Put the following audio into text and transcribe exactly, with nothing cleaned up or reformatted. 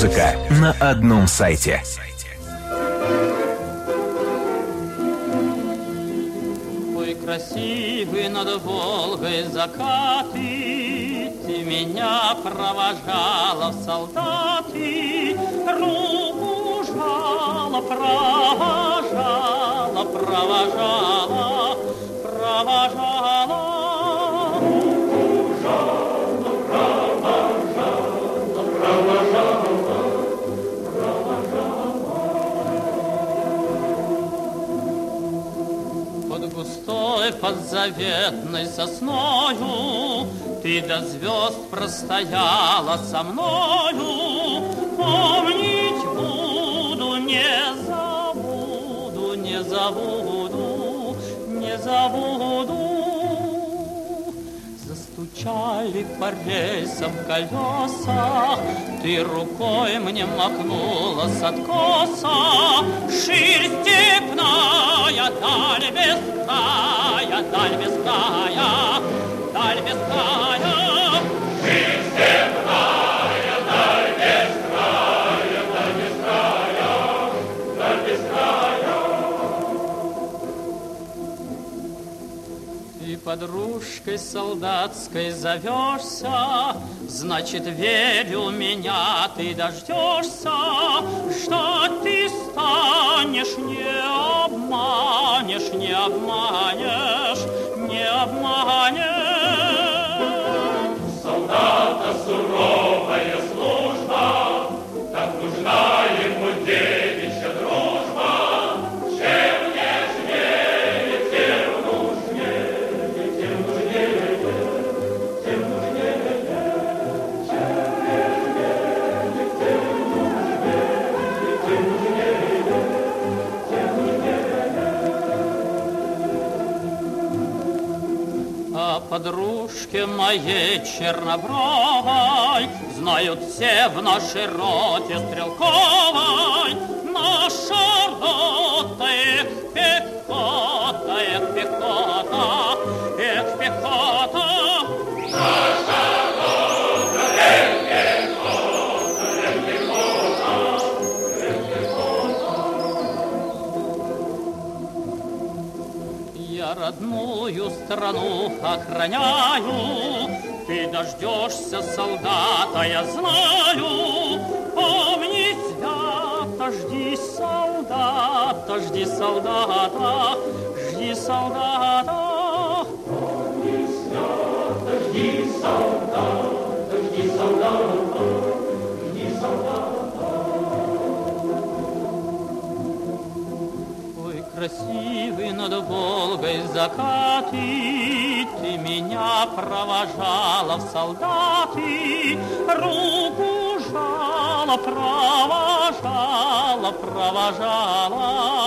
музыка на одном сайте. Ой, красивый над Волгой закаты, ты меня провожала в солдаты, руку жала, провожала, провожала, провожала. Густой под заветной сосною ты до звезд простояла со мною. Помнить буду, не забуду, не забуду, не забуду. Застучали по рельсам колеса, ты рукой мне махнула с откоса. Ширь степная, даль без края, даль без края, даль без края. Ширь степная, даль без края, даль без края, даль без края. Ты подружкой солдатской зовешься, значит, верю, меня ты дождешься. Что ты станешь, не обманешь, не обманешь, не обманешь. Солдата суровая служба, так нужна ему девичья дружба. Чем нежнее, тем нужнее, тем нужнее, тем нужнее. О подружке моей чернобровой знают все в нашей роте стрелковой. Наша рота, эх, пехота, эх, пехота, эх, пехота. Наша рота, эх, пехота, эх, пехота, эх, пехота. Я родную страну охраняю, ты дождешься солдата, я знаю. Помни свято, жди солдата, жди солдата, жди солдата. Помни свято, жди солдата, жди солдата, жди солдата. Ой, красивый над Волгой закаты, ты меня провожала в солдаты, руку жала, провожала, провожала.